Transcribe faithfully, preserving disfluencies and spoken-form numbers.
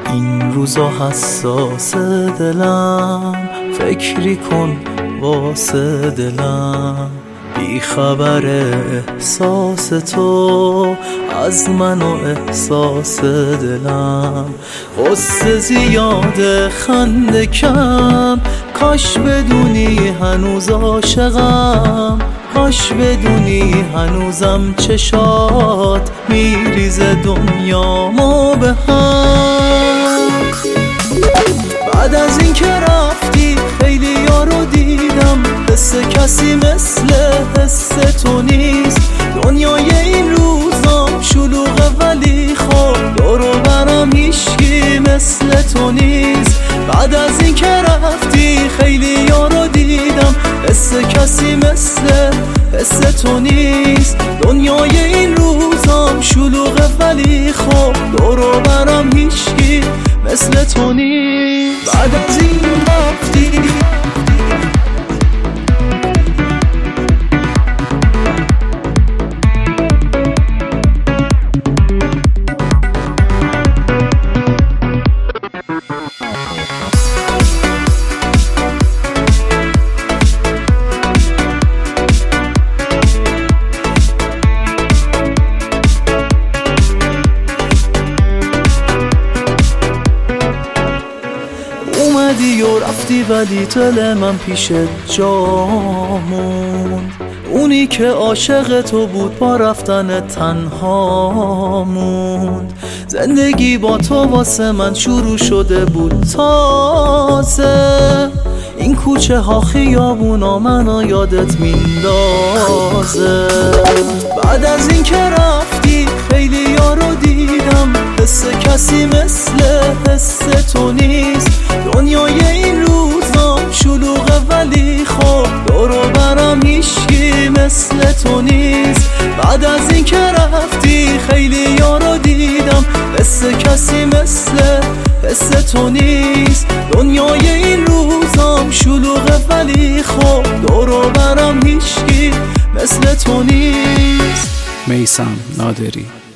این روزا حساس دلم، فکری کن واسه دلم، بی خبر احساس تو از من و احساس دلم. غصه زیاده خنده کم، کاش بدونی هنوز عاشقم، کاش بدونی هنوزم چشات میریزه دنیامو به هم. بعد از این که رفتی خیلی یارو دیدم، حس کسی مثل حس تو نیست. دنیای این روزام شلوغه ولی خب دور و برم هیچکی مثل تو نیست. بعد از این که رفتی خیلی یارو دیدم، حس کسی مثل حس تو نیست. دنیای این روزام شلوغه ولی خب دور و برم هیچکی مثل تو نیست. بعد از این رفتی اومدی و رفتی ولی دل من پیشت جا موند. اونی که عاشق تو بود با رفتن تنها موند. زندگی با تو واسه من شروع شده بود تازه، این کوچه ها خیابونا منو یادت میندازه. بعد از این که رفتی خیلی یارو دیدم، حس کسی مثل حس تو نیست. دنیای این روزام شلوغه ولی خب دور و برم هیچکی مثل تو نیست. بعد از این که رفتی خیلی یارو دیدم، حس کسی مثل حس تو نیست. دنیای این روزام شلوغه ولی خب دور و برم هیچکی مثل تو نیست. میثم نادری.